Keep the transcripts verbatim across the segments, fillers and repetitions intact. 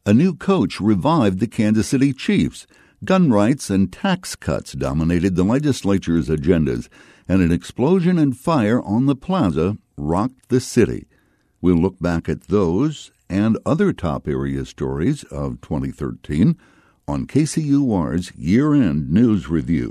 A new coach revived the Kansas City Chiefs. Gun rights and tax cuts dominated the legislature's agendas, and an explosion and fire on the plaza rocked the city. We'll look back at those and other top area stories of twenty thirteen on K C U R's Year-End News Review.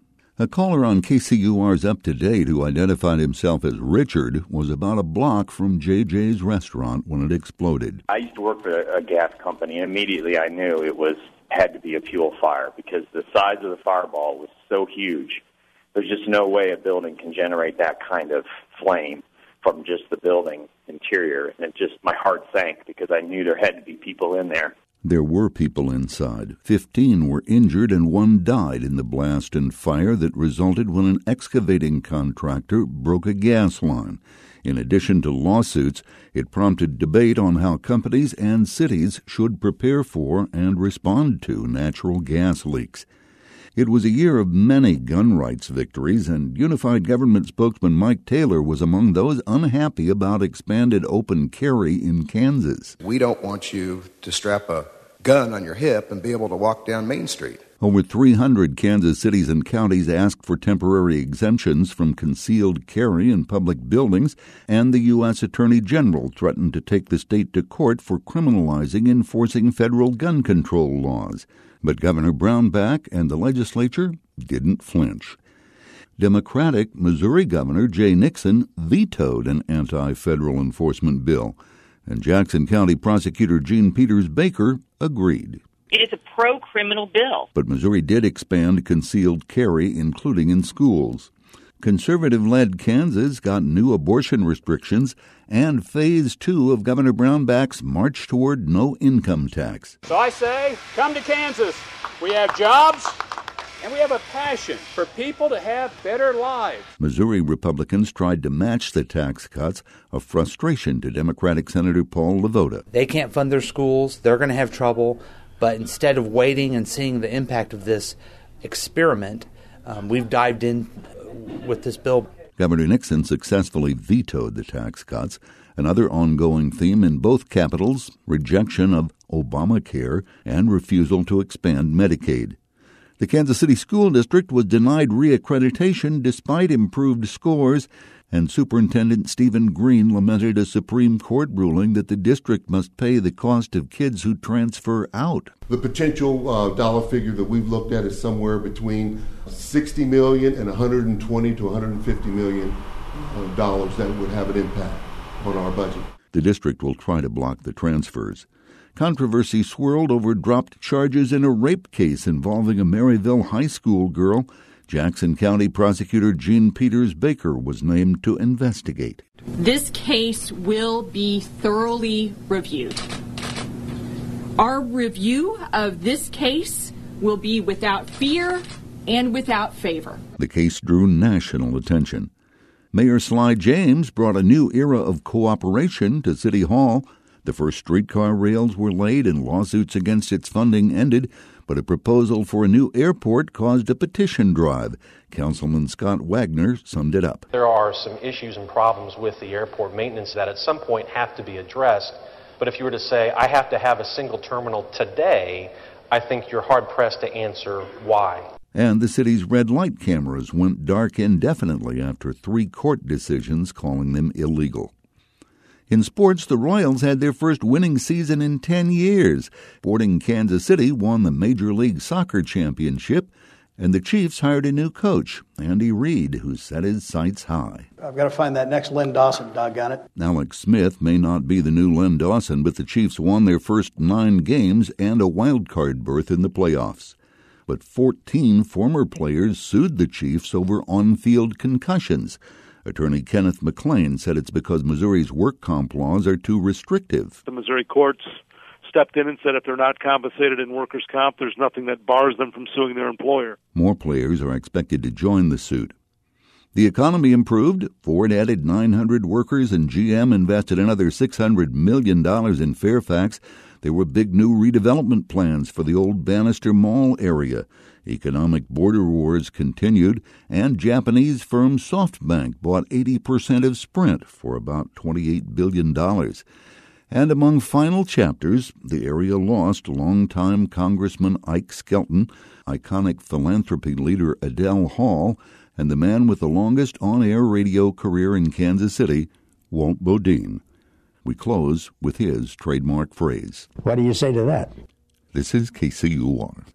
A caller on K C U R's Up to Date who identified himself as Richard was about a block from J J's restaurant when it exploded. I used to work for a gas company, and immediately I knew it was had to be a fuel fire because the size of the fireball was so huge. There's just no way a building can generate that kind of flame from just the building interior. And it just, my heart sank because I knew there had to be people in there. There were people inside. Fifteen were injured and one died in the blast and fire that resulted when an excavating contractor broke a gas line. In addition to lawsuits, it prompted debate on how companies and cities should prepare for and respond to natural gas leaks. It was a year of many gun rights victories, and Unified Government spokesman Mike Taylor was among those unhappy about expanded open carry in Kansas. We don't want you to strap a gun on your hip and be able to walk down Main Street. Over three hundred Kansas cities and counties asked for temporary exemptions from concealed carry in public buildings, and the U S Attorney General threatened to take the state to court for criminalizing enforcing federal gun control laws. But Governor Brownback and the legislature didn't flinch. Democratic Missouri Governor Jay Nixon vetoed an anti-federal enforcement bill, and Jackson County Prosecutor Jean Peters Baker agreed. It is a pro-criminal bill. But Missouri did expand concealed carry, including in schools. Conservative-led Kansas got new abortion restrictions and phase two of Governor Brownback's march toward no income tax. So I say, come to Kansas. We have jobs, and we have a passion for people to have better lives. Missouri Republicans tried to match the tax cuts, a frustration to Democratic Senator Paul LeVota. They can't fund their schools. They're going to have trouble. But instead of waiting and seeing the impact of this experiment, um, we've dived in with this bill. Governor Nixon successfully vetoed the tax cuts. Another ongoing theme in both capitals, rejection of Obamacare and refusal to expand Medicaid. The Kansas City School District was denied reaccreditation despite improved scores, and Superintendent Stephen Green lamented a Supreme Court ruling that the district must pay the cost of kids who transfer out. The potential uh, dollar figure that we've looked at is somewhere between sixty million dollars and one hundred twenty to one hundred fifty million dollars that would have an impact on our budget. The district will try to block the transfers. Controversy swirled over dropped charges in a rape case involving a Maryville high school girl. Jackson County Prosecutor Jean Peters Baker was named to investigate. This case will be thoroughly reviewed. Our review of this case will be without fear and without favor. The case drew national attention. Mayor Sly James brought a new era of cooperation to City Hall. The first streetcar rails were laid and lawsuits against its funding ended, but a proposal for a new airport caused a petition drive. Councilman Scott Wagner summed it up. There are some issues and problems with the airport maintenance that at some point have to be addressed. But if you were to say, I have to have a single terminal today, I think you're hard-pressed to answer why. And the city's red light cameras went dark indefinitely after three court decisions calling them illegal. In sports, the Royals had their first winning season in ten years. Sporting Kansas City won the Major League Soccer championship, and the Chiefs hired a new coach, Andy Reid, who set his sights high. I've got to find that next Len Dawson, doggone it. Alex Smith may not be the new Len Dawson, but the Chiefs won their first nine games and a wild card berth in the playoffs. But fourteen former players sued the Chiefs over on-field concussions. Attorney Kenneth McLean said it's because Missouri's work comp laws are too restrictive. The Missouri courts stepped in and said if they're not compensated in workers' comp, there's nothing that bars them from suing their employer. More players are expected to join the suit. The economy improved. Ford added nine hundred workers, and G M invested another six hundred million dollars in Fairfax. There were big new redevelopment plans for the old Bannister Mall area. Economic border wars continued, and Japanese firm SoftBank bought eighty percent of Sprint for about twenty-eight billion dollars. And among final chapters, the area lost longtime Congressman Ike Skelton, iconic philanthropy leader Adele Hall, and the man with the longest on-air radio career in Kansas City, Walt Bodine. We close with his trademark phrase. What do you say to that? This is K C U R.